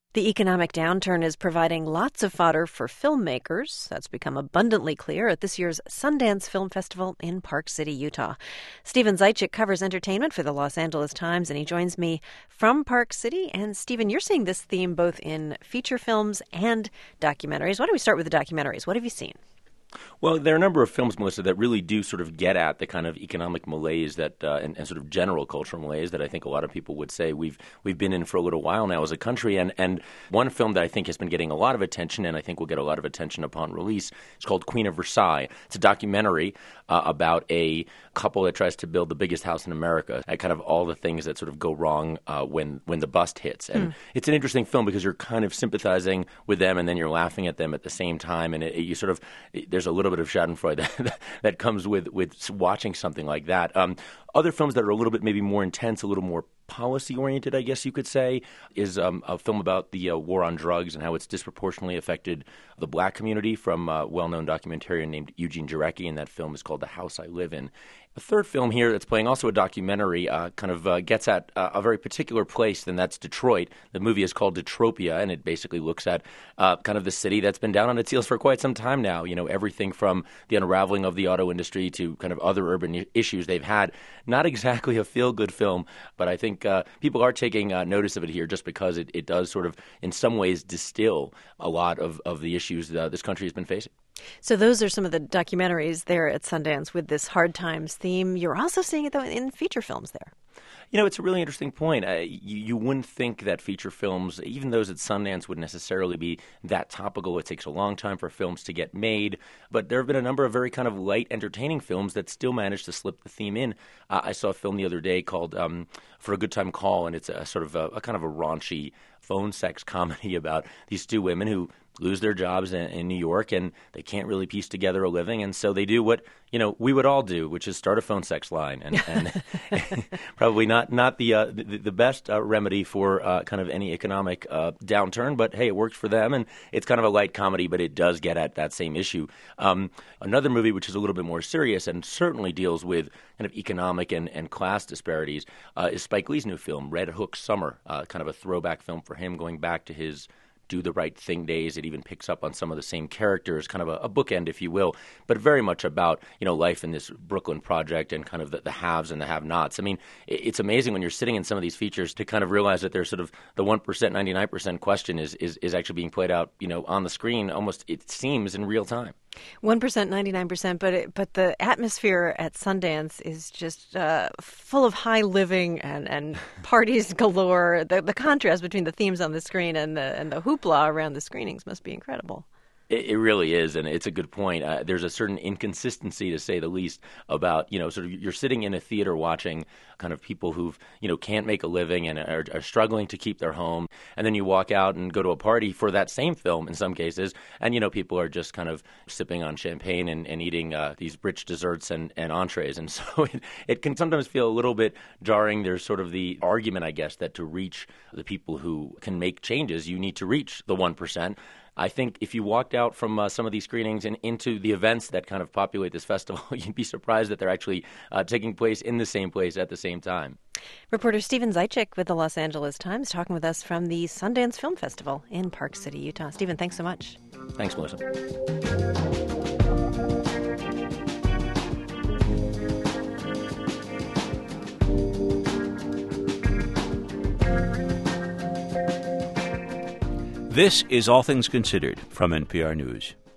The economic downturn is providing lots of fodder for filmmakers. That's become abundantly clear at this year's Sundance Film Festival in Park City, Utah. Stephen Zaitchik covers entertainment for the Los Angeles Times, and he joins me from Park City. And Stephen, you're seeing this theme both in feature films and documentaries. Why don't we start with the documentaries? What have you seen? Well, there are a number of films, Melissa, that really do sort of get at the kind of economic malaise that and sort of general cultural malaise that I think a lot of people would say we've been in for a little while now as a country. And one film that I think has been getting a lot of attention, and I think will get a lot of attention upon release, is called Queen of Versailles. It's a documentary about a couple that tries to build the biggest house in America, and kind of all the things that sort of go wrong when the bust hits. And it's an interesting film because you're kind of sympathizing with them, and then you're laughing at them at the same time, and you sort of there's a little bit of schadenfreude that comes with watching something like that. Other films that are a little bit maybe more intense, a little more policy-oriented, I guess you could say, is a film about the war on drugs and how it's disproportionately affected the black community from a well-known documentarian named Eugene Jarecki, and that film is called The House I Live In. A third film here that's playing also a documentary gets at a very particular place, and that's Detroit. The movie is called Detropia, and it basically looks at kind of the city that's been down on its heels for quite some time now. You know, everything from the unraveling of the auto industry to kind of other urban issues they've had. Not exactly a feel-good film, but I think people are taking notice of it here just because it does sort of, in some ways, distill a lot of the issues this country has been facing. So those are some of the documentaries there at Sundance with this hard times theme. You're also seeing it, though, in feature films there. You know, it's a really interesting point. You wouldn't think that feature films, even those at Sundance, would necessarily be that topical. It takes a long time for films to get made. But there have been a number of very kind of light, entertaining films that still manage to slip the theme in. I saw a film the other day called For a Good Time Call, and it's a sort of a kind of a raunchy phone sex comedy about these two women who lose their jobs in New York, and they can't really piece together a living, and so they do what we would all do, which is start a phone sex line, and probably not the best remedy for kind of any economic downturn, but hey, it works for them, and it's kind of a light comedy, but it does get at that same issue. Another movie which is a little bit more serious and certainly deals with kind of economic and class disparities is Spike Lee's new film, Red Hook Summer, kind of a throwback film for him going back to his Do the Right Thing days. It even picks up on some of the same characters, kind of a bookend, if you will, but very much about, life in this Brooklyn project and kind of the haves and the have-nots. I mean, it's amazing when you're sitting in some of these features to kind of realize that there's sort of the 1%, 99% question is actually being played out, on the screen almost, it seems, in real time. 1%, 99%, but the atmosphere at Sundance is just full of high living and parties galore. The contrast between the themes on the screen and the hoopla around the screenings must be incredible. It really is, and it's a good point. There's a certain inconsistency, to say the least, about, sort of you're sitting in a theater watching kind of people who've, can't make a living and are struggling to keep their home. And then you walk out and go to a party for that same film in some cases, and, people are just kind of sipping on champagne and eating these rich desserts and entrees. And so it can sometimes feel a little bit jarring. There's sort of the argument, I guess, that to reach the people who can make changes, you need to reach the 1%. I think if you walked out from some of these screenings and into the events that kind of populate this festival, you'd be surprised that they're actually taking place in the same place at the same time. Reporter Stephen Zaitchik with the Los Angeles Times talking with us from the Sundance Film Festival in Park City, Utah. Stephen, thanks so much. Thanks, Melissa. This is All Things Considered from NPR News.